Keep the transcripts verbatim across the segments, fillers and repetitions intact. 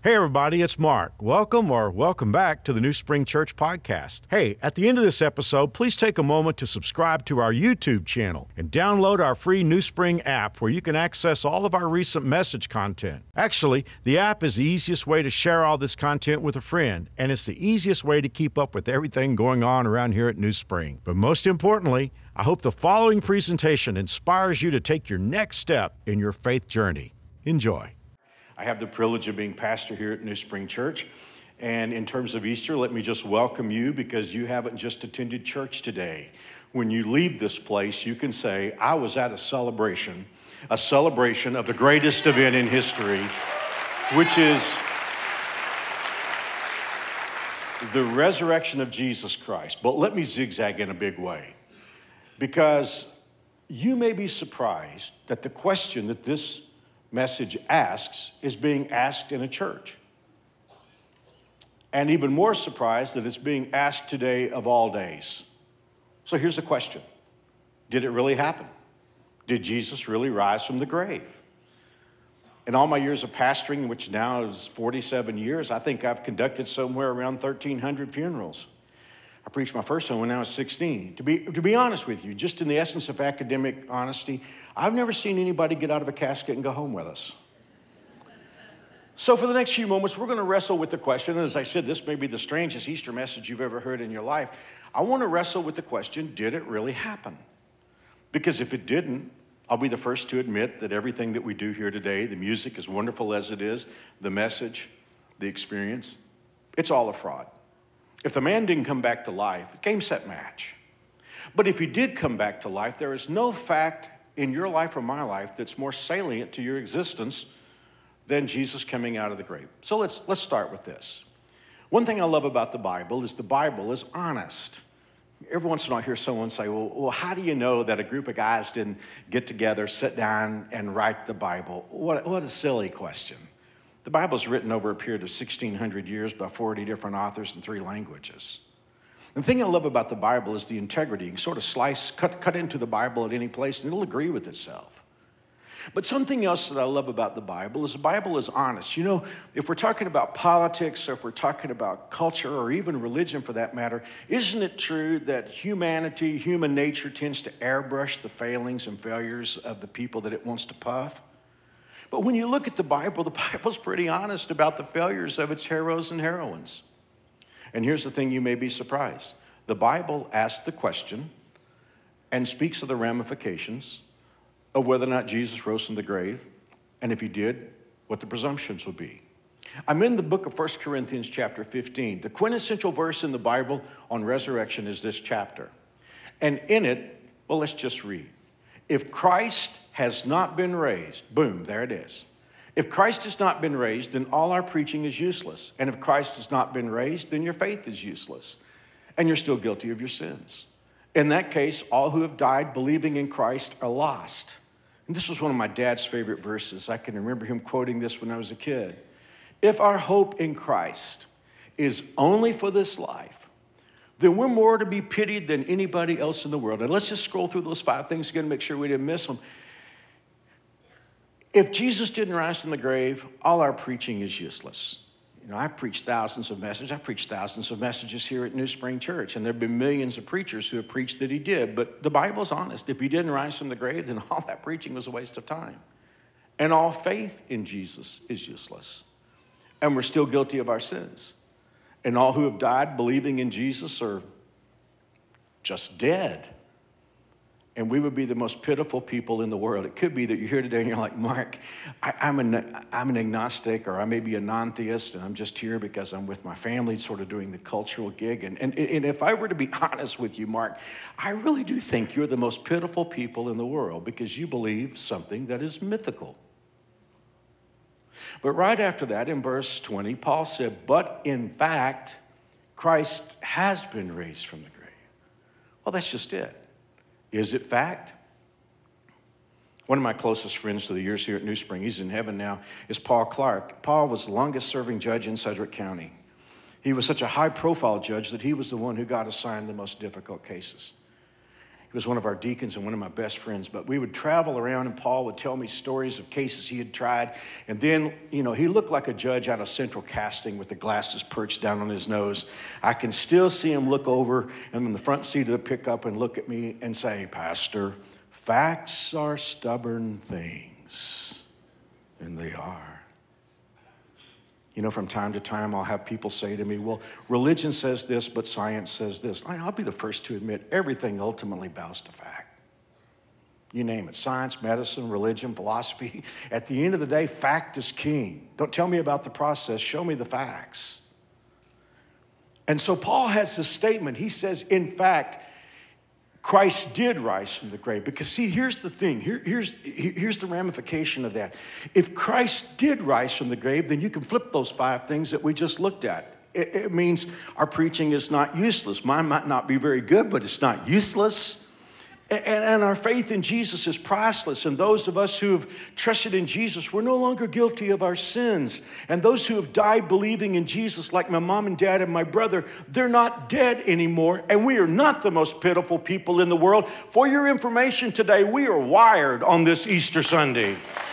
Hey everybody, it's Mark. Welcome or welcome back to the New Spring Church podcast. Hey, at the end of this episode, please take a moment to subscribe to our YouTube channel and download our free New Spring app where you can access all of our recent message content. Actually, the app is the easiest way to share all this content with a friend, and it's the easiest way to keep up with everything going on around here at New Spring. But most importantly, I hope the following presentation inspires you to take your next step in your faith journey. Enjoy. I have the privilege of being pastor here at New Spring Church. And in terms of Easter, let me just welcome you because you haven't just attended church today. When you leave this place, you can say, I was at a celebration, a celebration of the greatest event in history, which is the resurrection of Jesus Christ. But let me zigzag in a big way, because you may be surprised that the question that this message asks is being asked in a church. And even more surprised that it's being asked today of all days. So here's the question. Did it really happen? Did Jesus really rise from the grave? In all my years of pastoring, which now is forty-seven years, I think I've conducted somewhere around thirteen hundred funerals. I preached my first one when I was sixteen. To be, to be honest with you, just in the essence of academic honesty, I've never seen anybody get out of a casket and go home with us. So for the next few moments, we're going to wrestle with the question, and as I said, this may be the strangest Easter message you've ever heard in your life. I want to wrestle with the question, did it really happen? Because if it didn't, I'll be the first to admit that everything that we do here today, the music, as wonderful as it is, the message, the experience, it's all a fraud. If the man didn't come back to life, game, set, match. But if he did come back to life, there is no fact in your life or my life that's more salient to your existence than Jesus coming out of the grave. So let's, let's start with this. One thing I love about the Bible is the Bible is honest. Every once in a while I hear someone say, well, well, how do you know that a group of guys didn't get together, sit down, and write the Bible? What, what a silly question. The Bible's written over a period of sixteen hundred years by forty different authors in three languages. The thing I love about the Bible is the integrity. You can sort of slice, cut, cut into the Bible at any place, and it'll agree with itself. But something else that I love about the Bible is the Bible is honest. You know, if we're talking about politics, or if we're talking about culture, or even religion for that matter, isn't it true that humanity, human nature tends to airbrush the failings and failures of the people that it wants to puff? But when you look at the Bible, the Bible's pretty honest about the failures of its heroes and heroines. And here's the thing, you may be surprised. The Bible asks the question and speaks of the ramifications of whether or not Jesus rose from the grave, and if he did, what the presumptions would be. I'm in the book of First Corinthians chapter fifteen. The quintessential verse in the Bible on resurrection is this chapter. And in it, well, let's just read. If Christ has not been raised, boom, there it is. If Christ has not been raised, then all our preaching is useless. And if Christ has not been raised, then your faith is useless. And you're still guilty of your sins. In that case, all who have died believing in Christ are lost. And this was one of my dad's favorite verses. I can remember him quoting this when I was a kid. If our hope in Christ is only for this life, then we're more to be pitied than anybody else in the world. And let's just scroll through those five things again to make sure we didn't miss them. If Jesus didn't rise from the grave, all our preaching is useless. You know, I've preached thousands of messages. I've preached thousands of messages here at New Spring Church, and there have been millions of preachers who have preached that he did. But the Bible's honest. If he didn't rise from the grave, then all that preaching was a waste of time. And all faith in Jesus is useless. And we're still guilty of our sins. And all who have died believing in Jesus are just dead. And we would be the most pitiful people in the world. It could be that you're here today and you're like, Mark, I, I'm, an, I'm an agnostic, or I may be a non-theist, and I'm just here because I'm with my family sort of doing the cultural gig. And, and, and if I were to be honest with you, Mark, I really do think you're the most pitiful people in the world because you believe something that is mythical. But right after that, in verse twenty, Paul said, but in fact, Christ has been raised from the grave. Well, that's just it. Is it fact? One of my closest friends through the years here at New Spring, he's in heaven now, is Paul Clark. Paul was the longest serving judge in Sedgwick County. He was such a high profile judge that he was the one who got assigned the most difficult cases. He was one of our deacons and one of my best friends. But we would travel around, and Paul would tell me stories of cases he had tried. And then, you know, he looked like a judge out of Central Casting with the glasses perched down on his nose. I can still see him look over and in the front seat of the pickup and look at me and say, "Pastor, facts are stubborn things." And they are. You know, from time to time, I'll have people say to me, "Well, religion says this, but science says this." I'll be the first to admit everything ultimately bows to fact. You name it, science, medicine, religion, philosophy. At the end of the day, fact is king. Don't tell me about the process, show me the facts. And so Paul has this statement. He says, in fact, Christ did rise from the grave. Because see, here's the thing. Here, here's, here's the ramification of that. If Christ did rise from the grave, then you can flip those five things that we just looked at. It, it means our preaching is not useless. Mine might not be very good, but it's not useless. And, and our faith in Jesus is priceless. And those of us who have trusted in Jesus, we're no longer guilty of our sins. And those who have died believing in Jesus, like my mom and dad and my brother, they're not dead anymore. And we are not the most pitiful people in the world. For your information today, we are wired on this Easter Sunday.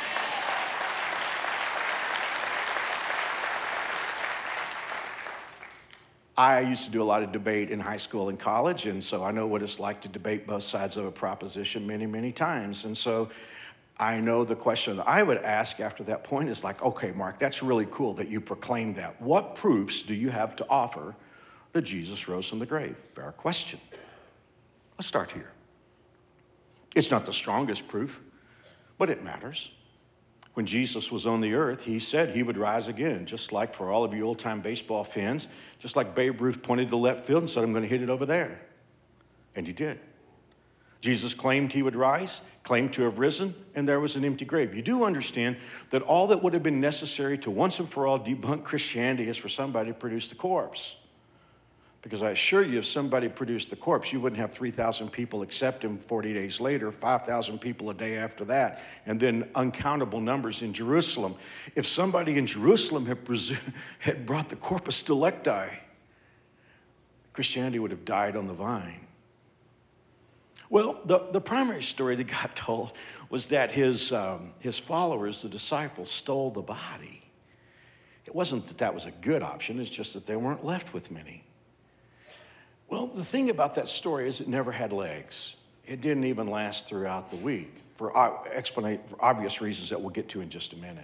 I used to do a lot of debate in high school and college, and so I know what it's like to debate both sides of a proposition many, many times. And so I know the question that I would ask after that point is like, okay, Mark, that's really cool that you proclaimed that. What proofs do you have to offer that Jesus rose from the grave? Fair question. Let's start here. It's not the strongest proof, but it matters. When Jesus was on the earth, he said he would rise again, just like for all of you old-time baseball fans, just like Babe Ruth pointed to left field and said, "I'm going to hit it over there." And he did. Jesus claimed he would rise, claimed to have risen, and there was an empty grave. You do understand that all that would have been necessary to once and for all debunk Christianity is for somebody to produce the corpse. Because I assure you, if somebody produced the corpse, you wouldn't have three thousand people accept him forty days later, five thousand people a day after that, and then uncountable numbers in Jerusalem. If somebody in Jerusalem had, presu- had brought the corpus delicti, Christianity would have died on the vine. Well, the, the primary story that got told was that his, um, his followers, the disciples, stole the body. It wasn't that that was a good option, it's just that they weren't left with many. Well, the thing about that story is it never had legs. It didn't even last throughout the week for, explanate, for obvious reasons that we'll get to in just a minute.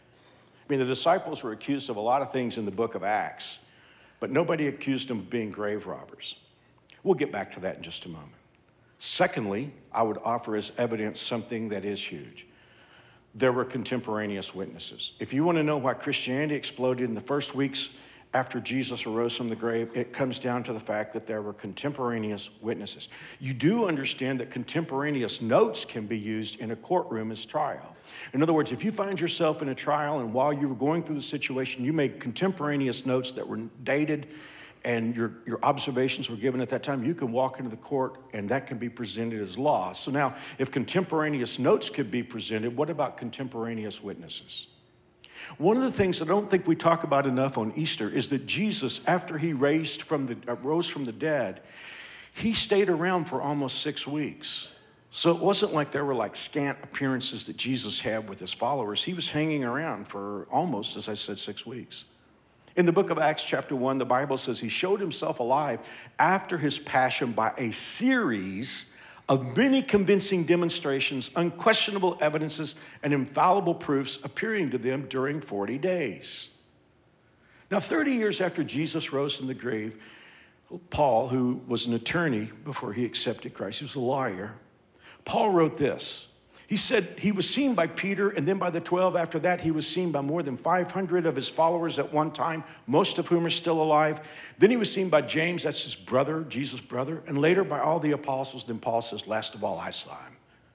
I mean, the disciples were accused of a lot of things in the book of Acts, but nobody accused them of being grave robbers. We'll get back to that in just a moment. Secondly, I would offer as evidence something that is huge. There were contemporaneous witnesses. If you want to know why Christianity exploded in the first weeks after Jesus arose from the grave, it comes down to the fact that there were contemporaneous witnesses. You do understand that contemporaneous notes can be used in a courtroom as trial. In other words, if you find yourself in a trial and while you were going through the situation, you made contemporaneous notes that were dated and your, your observations were given at that time, you can walk into the court and that can be presented as law. So now, if contemporaneous notes could be presented, what about contemporaneous witnesses? One of the things I don't think we talk about enough on Easter is that Jesus, after he raised from the, uh, rose from the dead, he stayed around for almost six weeks. So it wasn't like there were like scant appearances that Jesus had with his followers. He was hanging around for almost, as I said, six weeks. In the book of Acts chapter one, the Bible says he showed himself alive after his passion by a series of many convincing demonstrations, unquestionable evidences, and infallible proofs appearing to them during forty days. Now, thirty years after Jesus rose from the grave, Paul, who was an attorney before he accepted Christ, he was a lawyer, Paul wrote this. He said he was seen by Peter, and then by the twelve. After that, he was seen by more than five hundred of his followers at one time, most of whom are still alive. Then he was seen by James, that's his brother, Jesus' brother, and later by all the apostles. Then Paul says, last of all, I saw him.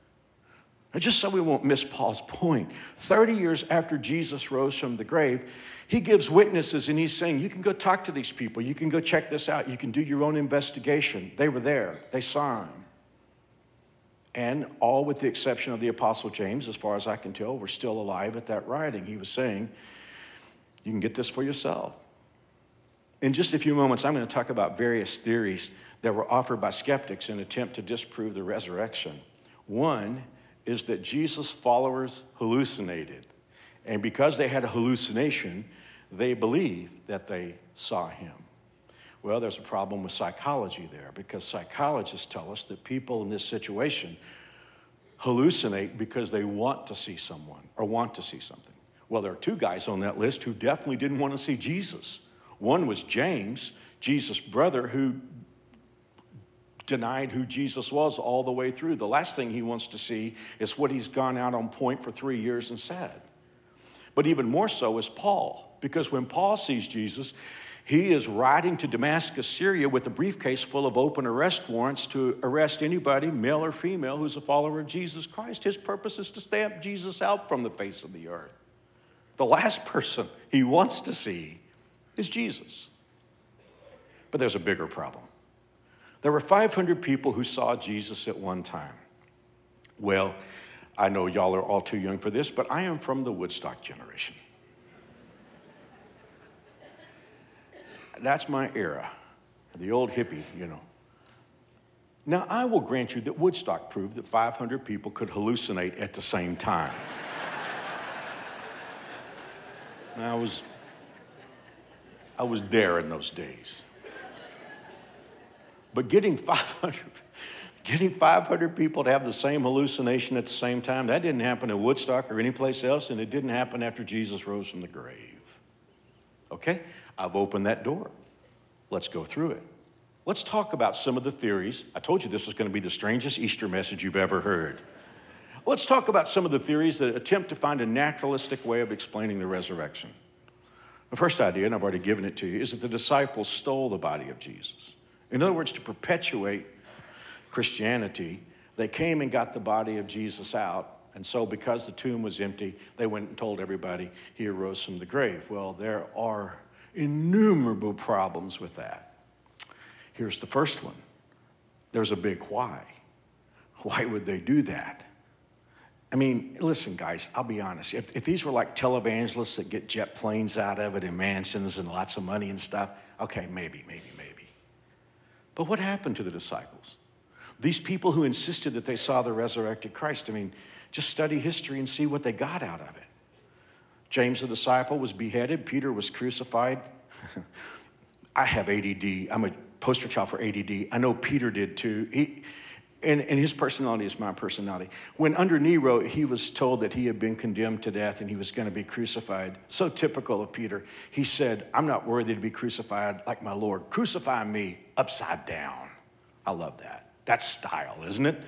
Now, just so we won't miss Paul's point, thirty years after Jesus rose from the grave, he gives witnesses, and he's saying, you can go talk to these people. You can go check this out. You can do your own investigation. They were there. They saw him. And all with the exception of the Apostle James, as far as I can tell, were still alive at that writing. He was saying, you can get this for yourself. In just a few moments, I'm going to talk about various theories that were offered by skeptics in an attempt to disprove the resurrection. One is that Jesus' followers hallucinated. And because they had a hallucination, they believed that they saw him. Well, there's a problem with psychology there, because psychologists tell us that people in this situation hallucinate because they want to see someone or want to see something. Well, there are two guys on that list who definitely didn't want to see Jesus. One was James, Jesus' brother, who denied who Jesus was all the way through. The last thing he wants to see is what he's gone out on point for three years and said. But even more so is Paul, because when Paul sees Jesus, he is riding to Damascus, Syria, with a briefcase full of open arrest warrants to arrest anybody, male or female, who's a follower of Jesus Christ. His purpose is to stamp Jesus out from the face of the earth. The last person he wants to see is Jesus. But there's a bigger problem. There were five hundred people who saw Jesus at one time. Well, I know y'all are all too young for this, but I am from the Woodstock generation. That's my era, the old hippie, you know. Now, I will grant you that Woodstock proved that five hundred people could hallucinate at the same time. I was, I was there in those days. But getting five hundred, getting five hundred people to have the same hallucination at the same time, that didn't happen in Woodstock or anyplace else, and it didn't happen after Jesus rose from the grave. Okay? I've opened that door. Let's go through it. Let's talk about some of the theories. I told you this was going to be the strangest Easter message you've ever heard. Let's talk about some of the theories that attempt to find a naturalistic way of explaining the resurrection. The first idea, and I've already given it to you, is that the disciples stole the body of Jesus. In other words, to perpetuate Christianity, they came and got the body of Jesus out. And so because the tomb was empty, they went and told everybody he arose from the grave. Well, there are innumerable problems with that. Here's the first one. There's a big why. Why would they do that? I mean, listen, guys, I'll be honest. If, if these were like televangelists that get jet planes out of it and mansions and lots of money and stuff, okay, maybe, maybe, maybe. But what happened to the disciples? These people who insisted that they saw the resurrected Christ, I mean, just study history and see what they got out of it. James, the disciple, was beheaded. Peter was crucified. I have A D D. I'm a poster child for A D D. I know Peter did too. He, and, and his personality is my personality. When under Nero, he was told that he had been condemned to death and he was going to be crucified. So typical of Peter. He said, I'm not worthy to be crucified like my Lord. Crucify me upside down. I love that. That's style, isn't it?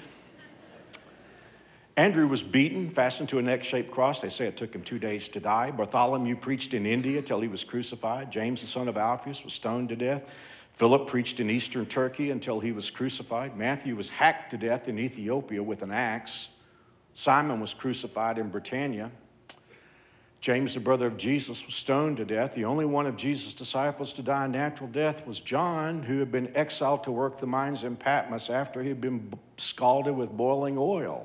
Andrew was beaten, fastened to a neck-shaped cross. They say it took him two days to die. Bartholomew preached in India till he was crucified. James, the son of Alphaeus, was stoned to death. Philip preached in eastern Turkey until he was crucified. Matthew was hacked to death in Ethiopia with an axe. Simon was crucified in Britannia. James, the brother of Jesus, was stoned to death. The only one of Jesus' disciples to die a natural death was John, who had been exiled to work the mines in Patmos after he had been scalded with boiling oil.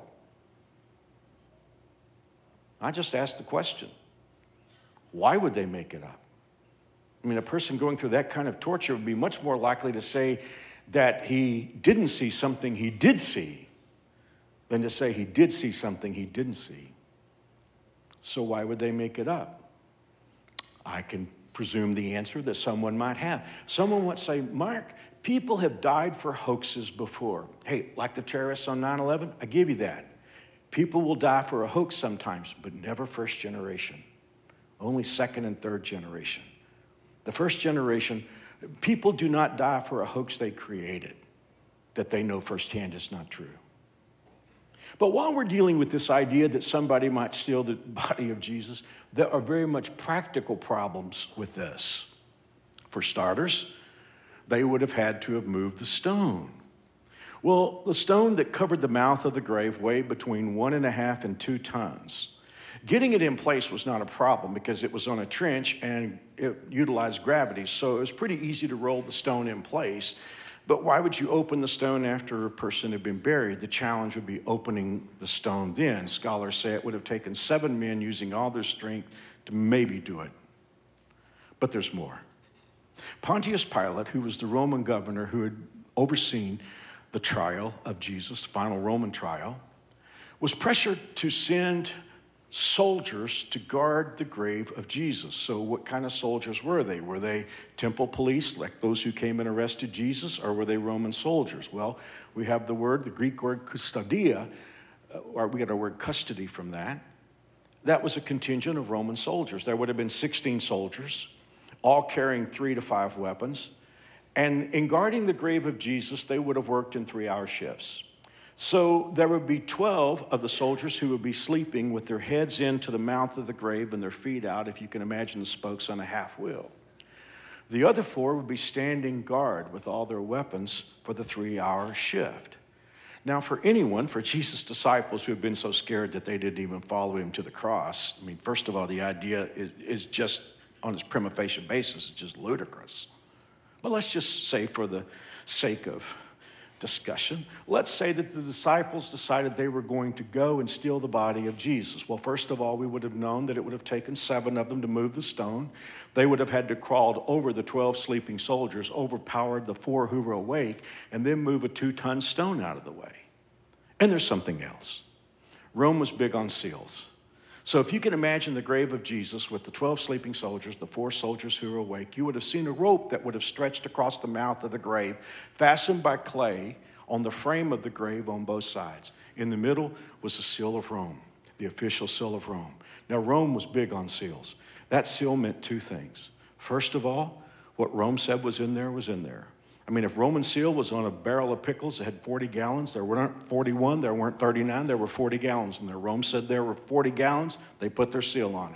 I just asked the question, why would they make it up? I mean, a person going through that kind of torture would be much more likely to say that he didn't see something he did see than to say he did see something he didn't see. So why would they make it up? I can presume the answer that someone might have. Someone would say, Mark, people have died for hoaxes before. Hey, like the terrorists on nine eleven, I give you that. People will die for a hoax sometimes, but never first generation. Only second and third generation. The first generation, people do not die for a hoax they created that they know firsthand is not true. But while we're dealing with this idea that somebody might steal the body of Jesus, there are very much practical problems with this. For starters, they would have had to have moved the stone. Well, the stone that covered the mouth of the grave weighed between one and a half and two tons. Getting it in place was not a problem because it was on a trench and it utilized gravity, so it was pretty easy to roll the stone in place. But why would you open the stone after a person had been buried? The challenge would be opening the stone then. Scholars say it would have taken seven men using all their strength to maybe do it. But there's more. Pontius Pilate, who was the Roman governor who had overseeing the trial of Jesus, final Roman trial, was pressured to send soldiers to guard the grave of Jesus. So what kind of soldiers were they? Were they temple police, like those who came and arrested Jesus, or were they Roman soldiers? Well, we have the word, the Greek word custodia, or we got our word custody from that. That was a contingent of Roman soldiers. There would have been sixteen soldiers, all carrying three to five weapons. And in guarding the grave of Jesus, they would have worked in three-hour shifts. So there would be twelve of the soldiers who would be sleeping with their heads into the mouth of the grave and their feet out, if you can imagine the spokes on a half wheel. The other four would be standing guard with all their weapons for the three-hour shift. Now, for anyone, for Jesus' disciples who have been so scared that they didn't even follow him to the cross, I mean, first of all, the idea is, is just, on its prima facie basis, it's just ludicrous. But let's just say, for the sake of discussion, let's say that the disciples decided they were going to go and steal the body of Jesus. Well, first of all, we would have known that it would have taken seven of them to move the stone. They would have had to crawl over the twelve sleeping soldiers, overpowered the four who were awake, and then move a two-ton stone out of the way. And there's something else. Rome was big on seals. So if you can imagine the grave of Jesus with the twelve sleeping soldiers, the four soldiers who were awake, you would have seen a rope that would have stretched across the mouth of the grave, fastened by clay on the frame of the grave on both sides. In the middle was the seal of Rome, the official seal of Rome. Now, Rome was big on seals. That seal meant two things. First of all, what Rome said was in there was in there. I mean, if Roman seal was on a barrel of pickles that had forty gallons, there weren't forty-one, there weren't thirty-nine, there were forty gallons in there. Rome said there were forty gallons, they put their seal on it.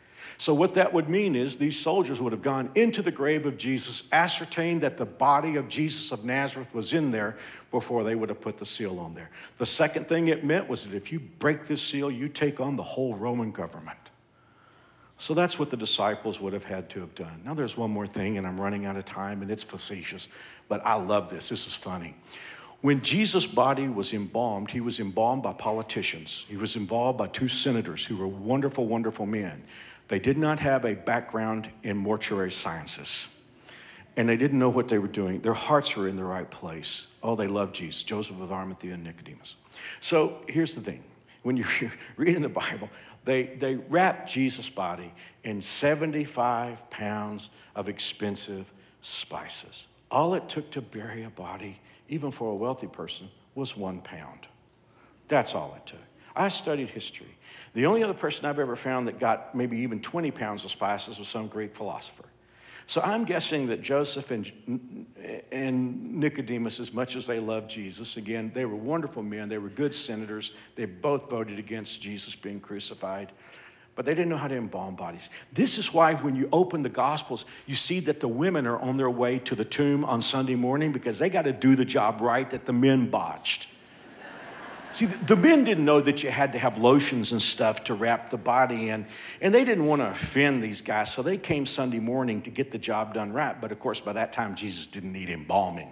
So what that would mean is these soldiers would have gone into the grave of Jesus, ascertained that the body of Jesus of Nazareth was in there before they would have put the seal on there. The second thing it meant was that if you break this seal, you take on the whole Roman government. So that's what the disciples would have had to have done. Now there's one more thing, and I'm running out of time, and it's facetious, but I love this. This is funny. When Jesus' body was embalmed, he was embalmed by politicians. He was embalmed by two senators who were wonderful, wonderful men. They did not have a background in mortuary sciences, and they didn't know what they were doing. Their hearts were in the right place. Oh, they loved Jesus, Joseph of Arimathea and Nicodemus. So here's the thing. When you read in the Bible, They, they wrapped Jesus' body in seventy-five pounds of expensive spices. All it took to bury a body, even for a wealthy person, was one pound. That's all it took. I studied history. The only other person I've ever found that got maybe even twenty pounds of spices was some Greek philosopher. So I'm guessing that Joseph and, and Nicodemus, as much as they loved Jesus, again, they were wonderful men. They were good senators. They both voted against Jesus being crucified, but they didn't know how to embalm bodies. This is why when you open the Gospels, you see that the women are on their way to the tomb on Sunday morning because they got to do the job right that the men botched. See, the men didn't know that you had to have lotions and stuff to wrap the body in, and they didn't want to offend these guys, so they came Sunday morning to get the job done right. But, of course, by that time, Jesus didn't need embalming.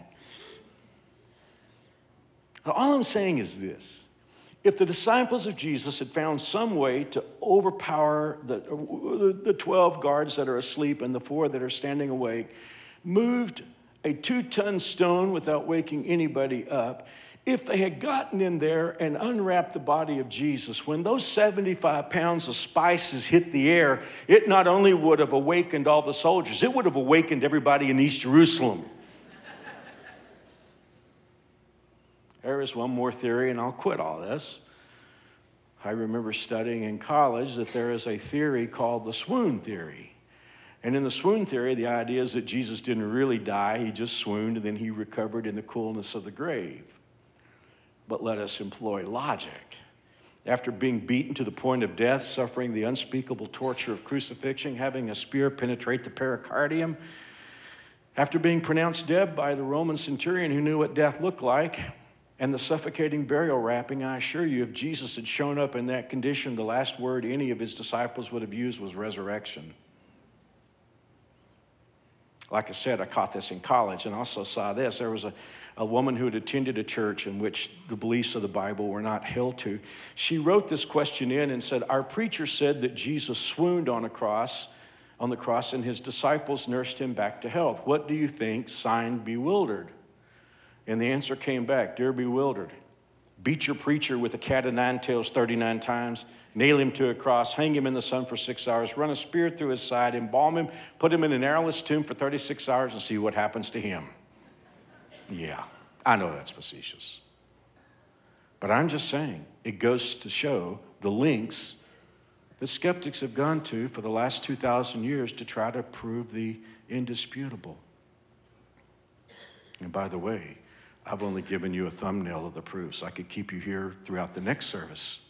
All I'm saying is this. If the disciples of Jesus had found some way to overpower the, the twelve guards that are asleep and the four that are standing awake, moved a two-ton stone without waking anybody up, if they had gotten in there and unwrapped the body of Jesus, when those seventy-five pounds of spices hit the air, it not only would have awakened all the soldiers, it would have awakened everybody in East Jerusalem. There is one more theory, and I'll quit all this. I remember studying in college that there is a theory called the swoon theory. And in the swoon theory, the idea is that Jesus didn't really die. He just swooned, and then he recovered in the coolness of the grave. But let us employ logic. After being beaten to the point of death, suffering the unspeakable torture of crucifixion, having a spear penetrate the pericardium, after being pronounced dead by the Roman centurion who knew what death looked like, and the suffocating burial wrapping, I assure you, if Jesus had shown up in that condition, the last word any of his disciples would have used was resurrection. Like I said, I caught this in college and also saw this. There was a, a woman who had attended a church in which the beliefs of the Bible were not held to. She wrote this question in and said, our preacher said that Jesus swooned on a cross, on the cross, and his disciples nursed him back to health. What do you think? Signed, bewildered. And the answer came back, "Dear bewildered, beat your preacher with a cat of nine tails thirty-nine times, nail him to a cross, hang him in the sun for six hours, run a spear through his side, embalm him, put him in an airless tomb for thirty-six hours and see what happens to him." Yeah, I know that's facetious. But I'm just saying, it goes to show the lengths that skeptics have gone to for the last two thousand years to try to prove the indisputable. And by the way, I've only given you a thumbnail of the proofs. I could keep you here throughout the next service.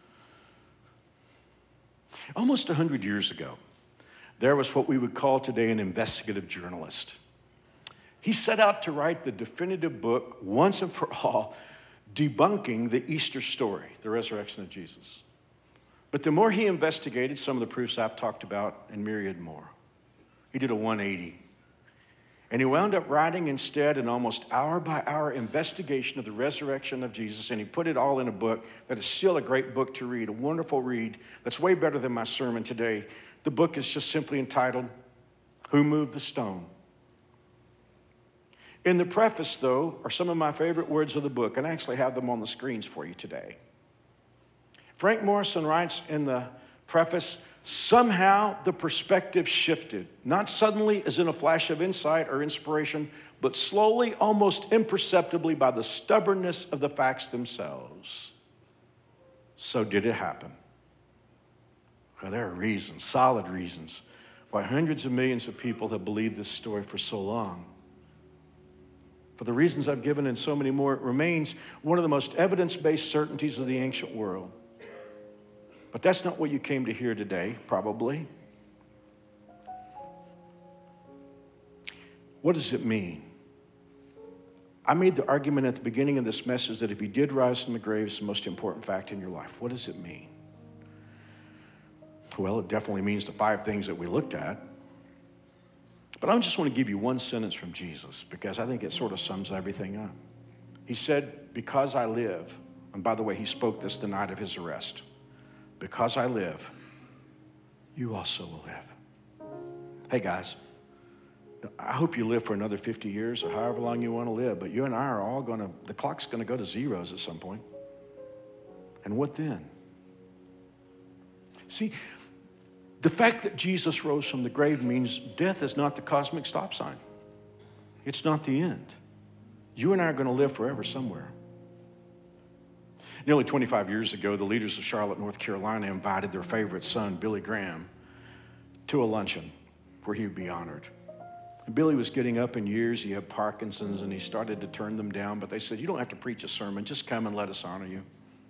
Almost one hundred years ago, there was what we would call today an investigative journalist. He set out to write the definitive book, once and for all, debunking the Easter story, the resurrection of Jesus. But the more he investigated, some of the proofs I've talked about and myriad more, he did a one eighty. And he wound up writing instead an almost hour-by-hour investigation of the resurrection of Jesus, and he put it all in a book that is still a great book to read, a wonderful read that's way better than my sermon today. The book is just simply entitled, "Who Moved the Stone?" In the preface, though, are some of my favorite words of the book, and I actually have them on the screens for you today. Frank Morrison writes in the preface, "Somehow the perspective shifted, not suddenly as in a flash of insight or inspiration, but slowly, almost imperceptibly by the stubbornness of the facts themselves." So did it happen? Well, there are reasons, solid reasons, why hundreds of millions of people have believed this story for so long. For the reasons I've given and so many more, it remains one of the most evidence-based certainties of the ancient world. But that's not what you came to hear today, probably. What does it mean? I made the argument at the beginning of this message that if he did rise from the grave, it's the most important fact in your life. What does it mean? Well, it definitely means the five things that we looked at. But I just want to give you one sentence from Jesus because I think it sort of sums everything up. He said, "Because I live," and by the way, he spoke this the night of his arrest, "because I live, you also will live." Hey guys, I hope you live for another fifty years or however long you want to live, but you and I are all going to, the clock's going to go to zeros at some point. And what then? See, the fact that Jesus rose from the grave means death is not the cosmic stop sign. It's not the end. You and I are going to live forever somewhere. Nearly twenty-five years ago, the leaders of Charlotte, North Carolina invited their favorite son, Billy Graham, to a luncheon where he would be honored. And Billy was getting up in years. He had Parkinson's, and he started to turn them down. But they said, "You don't have to preach a sermon. Just come and let us honor you."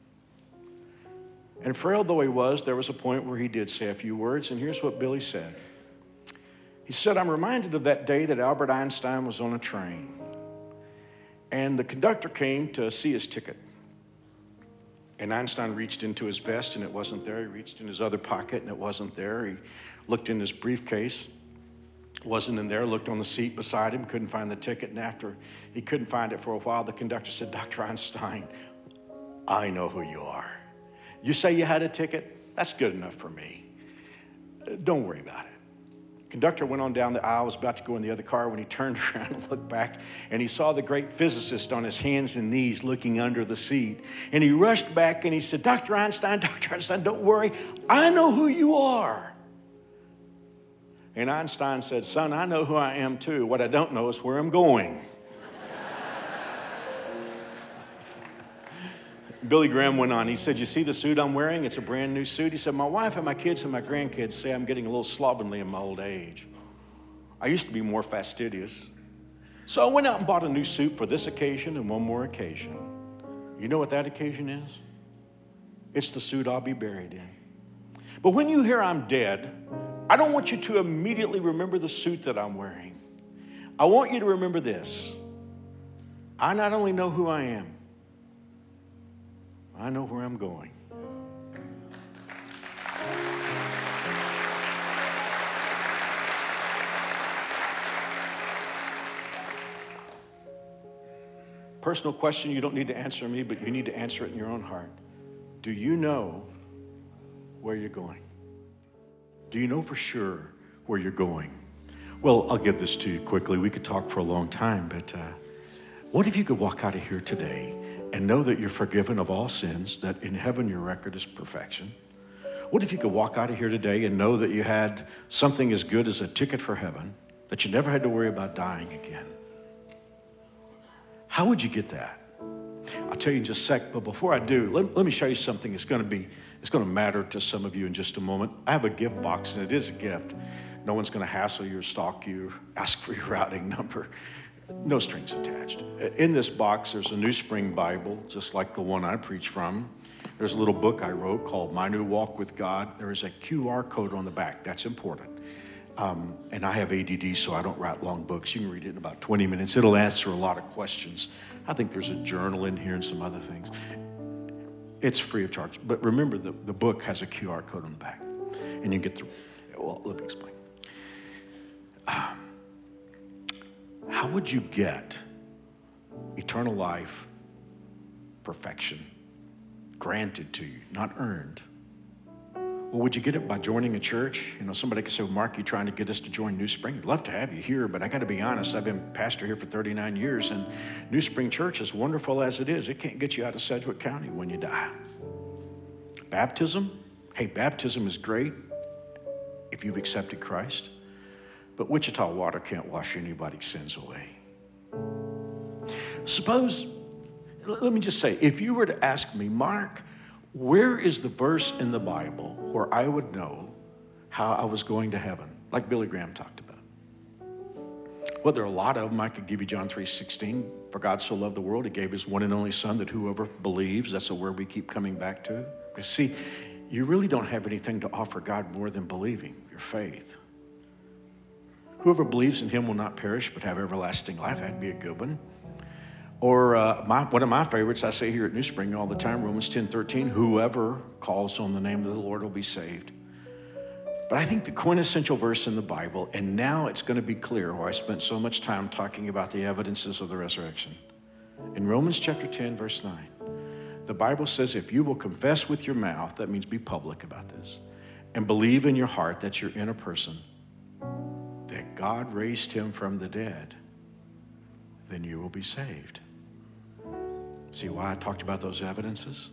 And frail though he was, there was a point where he did say a few words, and here's what Billy said. He said, "I'm reminded of that day that Albert Einstein was on a train, and the conductor came to see his ticket. And Einstein reached into his vest, and it wasn't there. He reached in his other pocket, and it wasn't there. He looked in his briefcase, wasn't in there, looked on the seat beside him, couldn't find the ticket, and after he couldn't find it for a while, the conductor said, 'Doctor Einstein, I know who you are. You say you had a ticket? That's good enough for me. Don't worry about it.' Conductor went on down the aisle, was about to go in the other car when he turned around and looked back, and he saw the great physicist on his hands and knees looking under the seat. And he rushed back and he said, 'Doctor Einstein, Doctor Einstein, don't worry. I know who you are.' And Einstein said, 'Son, I know who I am too. What I don't know is where I'm going.'" Billy Graham went on. He said, "You see the suit I'm wearing? It's a brand new suit." He said, "My wife and my kids and my grandkids say I'm getting a little slovenly in my old age. I used to be more fastidious. So I went out and bought a new suit for this occasion and one more occasion. You know what that occasion is? It's the suit I'll be buried in. But when you hear I'm dead, I don't want you to immediately remember the suit that I'm wearing. I want you to remember this. I not only know who I am, I know where I'm going." Personal question you don't need to answer me, but you need to answer it in your own heart. Do you know where you're going? Do you know for sure where you're going? Well, I'll give this to you quickly. We could talk for a long time, but uh, What if you could walk out of here today and know that you're forgiven of all sins, that in heaven your record is perfection? What if you could walk out of here today and know that you had something as good as a ticket for heaven, that you never had to worry about dying again? How would you get that? I'll tell you in just a sec, but before I do, let, let me show you something that's going to be, it's going to matter to some of you in just a moment. I have a gift box, and it is a gift. No one's going to hassle you or stalk you, ask for your routing number. No strings attached. In this box, there's a New Spring Bible, just like the one I preach from. There's a little book I wrote called My New Walk with God. There is a Q R code on the back. That's important. Um, and I have A D D, so I don't write long books. You can read it in about twenty minutes. It'll answer a lot of questions. I think there's a journal in here and some other things. It's free of charge. But remember, the, the book has a Q R code on the back. And you get through. Well, let me explain. Um, how would you get eternal life, perfection, granted to you, not earned? Well, would you get it by joining a church? You know, somebody could say, well, Mark, you're trying to get us to join New Spring. I'd love to have you here, but I got to be honest, I've been pastor here for thirty-nine years, and New Spring Church, as wonderful as it is, it can't get you out of Sedgwick County when you die. Baptism, hey, baptism is great if you've accepted Christ, but Wichita water can't wash anybody's sins away. Suppose, let me just say, if you were to ask me, Mark, where is the verse in the Bible where I would know how I was going to heaven, like Billy Graham talked about? Well, there are a lot of them. I could give you John three sixteen. For God so loved the world, he gave his one and only son, that whoever believes, that's a word we keep coming back to. Because see, you really don't have anything to offer God more than believing, your faith. Whoever believes in him will not perish, but have everlasting life. That'd be a good one. Or uh, my, one of my favorites, I say here at New Spring all the time, Romans ten thirteen, whoever calls on the name of the Lord will be saved. But I think the quintessential verse in the Bible, and now it's going to be clear why I spent so much time talking about the evidences of the resurrection. In Romans chapter ten, verse nine, the Bible says, if you will confess with your mouth, that means be public about this, and believe in your heart, that's your inner person, that God raised him from the dead, then you will be saved. See why I talked about those evidences?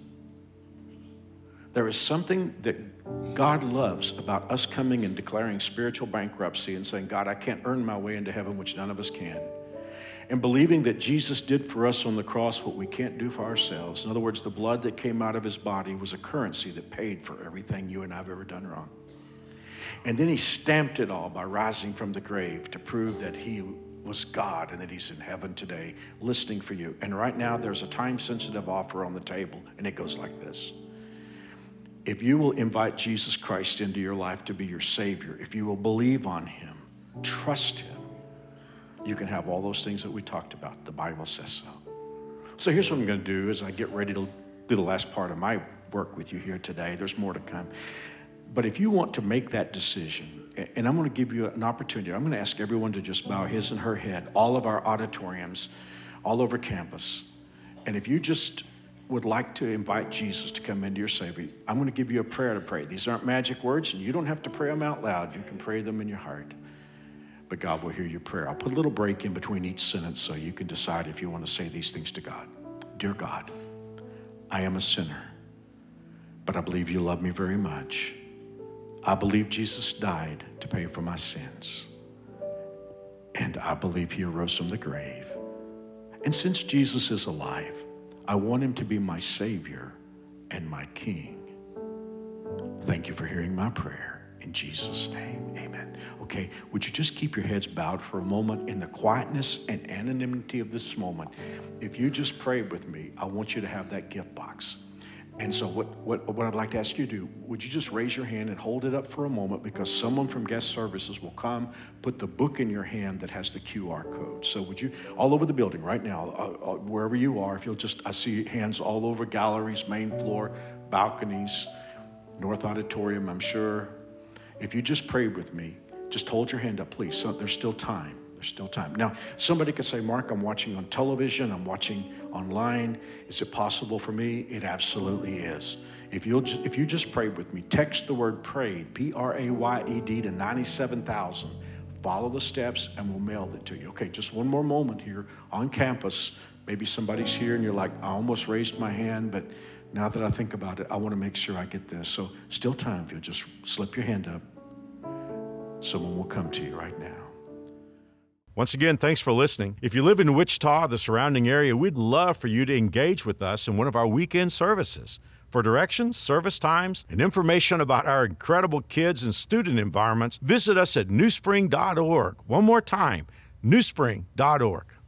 There is something that God loves about us coming and declaring spiritual bankruptcy and saying, God, I can't earn my way into heaven, which none of us can. And believing that Jesus did for us on the cross what we can't do for ourselves. In other words, the blood that came out of his body was a currency that paid for everything you and I have ever done wrong. And then he stamped it all by rising from the grave to prove that he was God and that he's in heaven today listening for you. And right now there's a time-sensitive offer on the table, and it goes like this. If you will invite Jesus Christ into your life to be your Savior, if you will believe on him, trust him, you can have all those things that we talked about. The Bible says so. So here's what I'm going to do as I get ready to do the last part of my work with you here today. There's more to come. But if you want to make that decision, and I'm going to give you an opportunity, I'm going to ask everyone to just bow his and her head, all of our auditoriums, all over campus. And if you just would like to invite Jesus to come into your Savior, I'm going to give you a prayer to pray. These aren't magic words, and you don't have to pray them out loud. You can pray them in your heart. But God will hear your prayer. I'll put a little break in between each sentence so you can decide if you want to say these things to God. Dear God, I am a sinner, but I believe you love me very much. I believe Jesus died to pay for my sins. And I believe he arose from the grave. And since Jesus is alive, I want him to be my Savior and my King. Thank you for hearing my prayer. In Jesus' name, amen. Okay, would you just keep your heads bowed for a moment in the quietness and anonymity of this moment? If you just prayed with me, I want you to have that gift box. And so what, what, what I'd like to ask you to do, would you just raise your hand and hold it up for a moment, because someone from guest services will come, put the book in your hand that has the Q R code. So would you, all over the building right now, uh, uh, wherever you are, if you'll just, I see hands all over galleries, main floor, balconies, North Auditorium, I'm sure. If you just prayed with me, just hold your hand up, please. So there's still time. There's still time. Now, somebody could say, Mark, I'm watching on television. I'm watching online. Is it possible for me? It absolutely is. If you'll, ju- if you just prayed with me, text the word prayed, P R A Y E D, to ninety-seven thousand. Follow the steps, and we'll mail it to you. Okay, just one more moment here on campus Maybe somebody's here and you're like, I almost raised my hand, but now that I think about it, I want to make sure I get this. So still time, if you'll just slip your hand up. Someone will come to you right now. Once again, thanks for listening. If you live in Wichita, the surrounding area, we'd love for you to engage with us in one of our weekend services. For directions, service times, and information about our incredible kids and student environments, visit us at new spring dot org. One more time, new spring dot org.